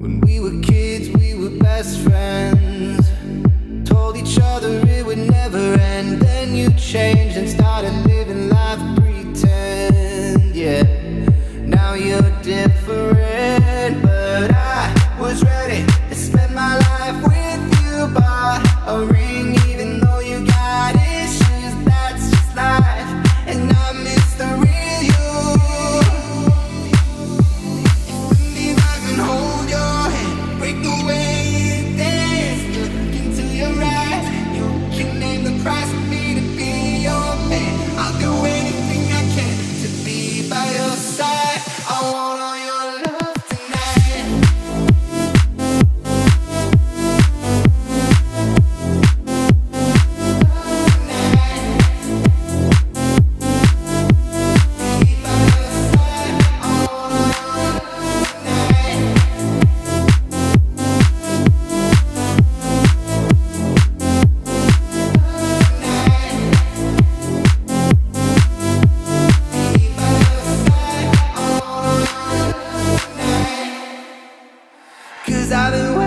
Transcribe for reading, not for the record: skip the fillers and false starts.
When we were kids, we were best friends. Told each other it would never end. Then you changed and started living life pretend. Yeah, now you're different, but I was ready to spend my life with you. Bought a ring even though you got issues. That's just life, and I miss the real you. If I can hold your hand, break the way you dance, look into your eyes, you can name the price for me to be your man. I'll do anything I can to be by your side. I want all your love tonight. Be by your side. I want all your love tonight. Cause I've been